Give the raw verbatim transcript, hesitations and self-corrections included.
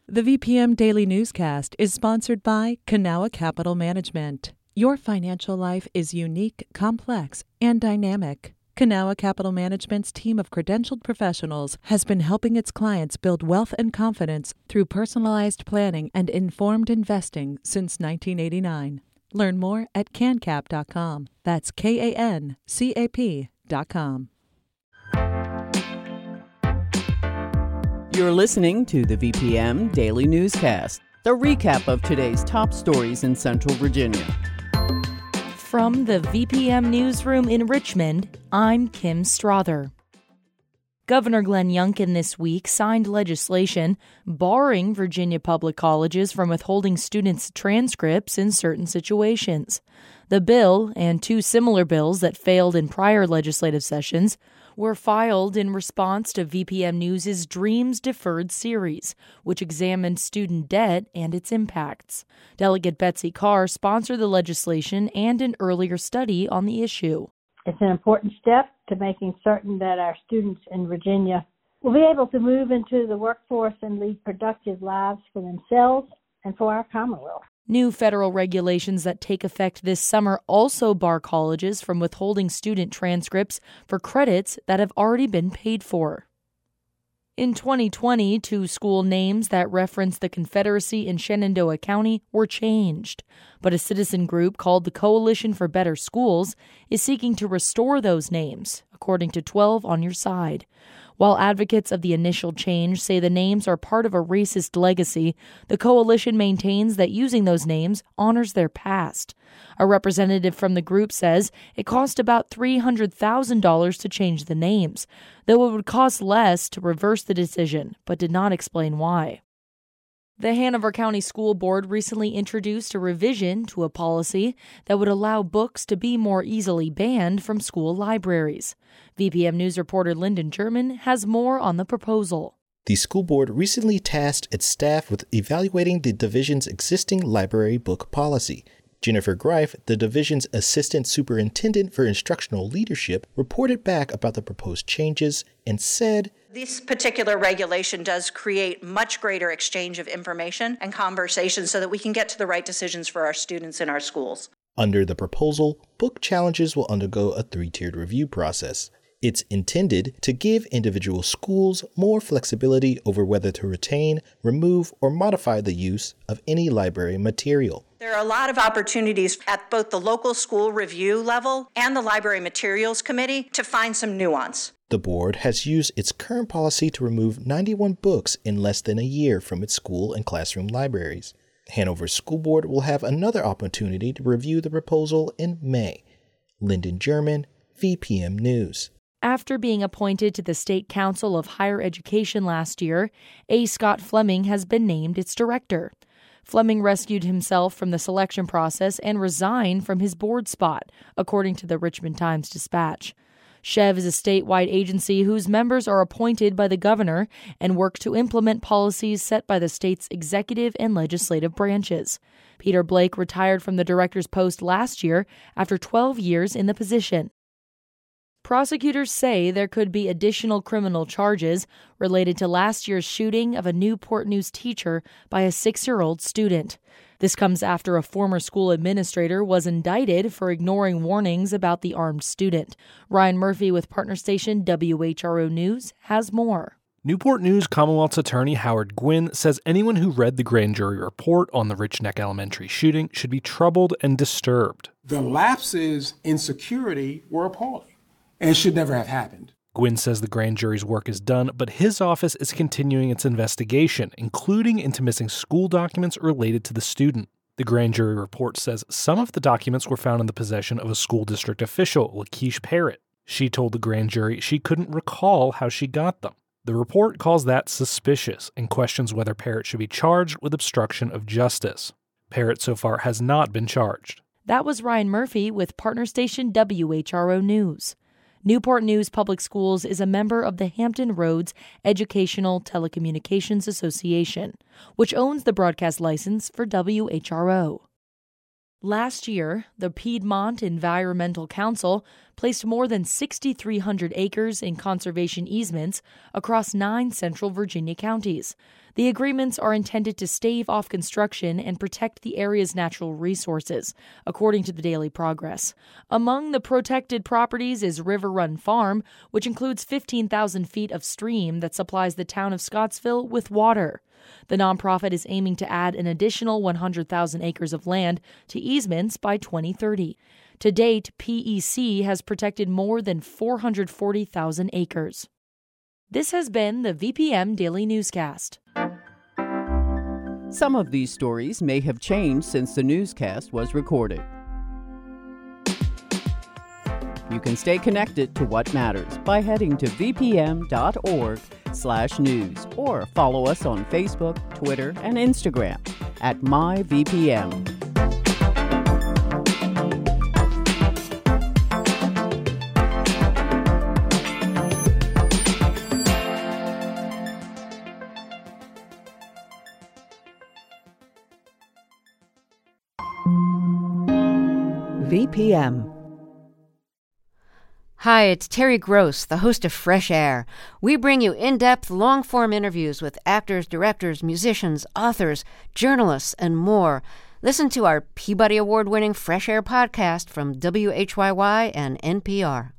The V P M Daily Newscast is sponsored by Kanawha Capital Management. Your financial life is unique, complex, and dynamic. Kanawha Capital Management's team of credentialed professionals has been helping its clients build wealth and confidence through personalized planning and informed investing since nineteen eighty-nine. Learn more at can cap dot com. That's K A N C A P dot com. You're listening to the V P M Daily Newscast, the recap of today's top stories in Central Virginia. From the V P M Newsroom in Richmond, I'm Kim Strother. Governor Glenn Youngkin this week signed legislation barring Virginia public colleges from withholding students' transcripts in certain situations. The bill, and two similar bills that failed in prior legislative sessions, were filed in response to V P M News' Dreams Deferred series, which examined student debt and its impacts. Delegate Betsy Carr sponsored the legislation and an earlier study on the issue. It's an important step to making certain that our students in Virginia will be able to move into the workforce and lead productive lives for themselves and for our Commonwealth. New federal regulations that take effect this summer also bar colleges from withholding student transcripts for credits that have already been paid for. In twenty twenty, two school names that reference the Confederacy in Shenandoah County were changed, but a citizen group called the Coalition for Better Schools is seeking to restore those names, according to twelve on Your Side. While advocates of the initial change say the names are part of a racist legacy, the coalition maintains that using those names honors their past. A representative from the group says it cost about three hundred thousand dollars to change the names, though it would cost less to reverse the decision, but did not explain why. The Hanover County School Board recently introduced a revision to a policy that would allow books to be more easily banned from school libraries. V P M News reporter Lyndon German has more on the proposal. The school board recently tasked its staff with evaluating the division's existing library book policy. Jennifer Greif, the division's assistant superintendent for instructional leadership, reported back about the proposed changes and said, "This particular regulation does create much greater exchange of information and conversation so that we can get to the right decisions for our students in our schools." Under the proposal, book challenges will undergo a three-tiered review process. It's intended to give individual schools more flexibility over whether to retain, remove, or modify the use of any library material. There are a lot of opportunities at both the local school review level and the Library Materials Committee to find some nuance. The board has used its current policy to remove ninety-one books in less than a year from its school and classroom libraries. Hanover's school board will have another opportunity to review the proposal in May. Lyndon German, V P M News. After being appointed to the State Council of Higher Education last year, A. Scott Fleming has been named its director. Fleming rescued himself from the selection process and resigned from his board spot, according to the Richmond Times-Dispatch. SCHEV is a statewide agency whose members are appointed by the governor and work to implement policies set by the state's executive and legislative branches. Peter Blake retired from the director's post last year after twelve years in the position. Prosecutors say there could be additional criminal charges related to last year's shooting of a Newport News teacher by a six-year-old student. This comes after a former school administrator was indicted for ignoring warnings about the armed student. Ryan Murphy with partner station W H R O News has more. Newport News Commonwealth's attorney Howard Gwynn says anyone who read the grand jury report on the Rich Neck Elementary shooting should be troubled and disturbed. The lapses in security were appalling and should never have happened. Gwynn says the grand jury's work is done, but his office is continuing its investigation, including into missing school documents related to the student. The grand jury report says some of the documents were found in the possession of a school district official, Lakeisha Parrott. She told the grand jury she couldn't recall how she got them. The report calls that suspicious and questions whether Parrott should be charged with obstruction of justice. Parrott so far has not been charged. That was Ryan Murphy with partner station W H R O News. Newport News Public Schools is a member of the Hampton Roads Educational Telecommunications Association, which owns the broadcast license for W H R O. Last year, the Piedmont Environmental Council placed more than six thousand three hundred acres in conservation easements across nine central Virginia counties. The agreements are intended to stave off construction and protect the area's natural resources, according to the Daily Progress. Among the protected properties is River Run Farm, which includes fifteen thousand feet of stream that supplies the town of Scottsville with water. The nonprofit is aiming to add an additional one hundred thousand acres of land to easements by twenty thirty. To date, P E C has protected more than four hundred forty thousand acres. This has been the V P M Daily Newscast. Some of these stories may have changed since the newscast was recorded. You can stay connected to what matters by heading to vpm.org slash news or follow us on Facebook, Twitter, and Instagram at myvpm. V P M. Hi, it's Terry Gross, the host of Fresh Air. We bring you in-depth, long-form interviews with actors, directors, musicians, authors, journalists, and more. Listen to our Peabody Award-winning Fresh Air podcast from W H Y Y and N P R.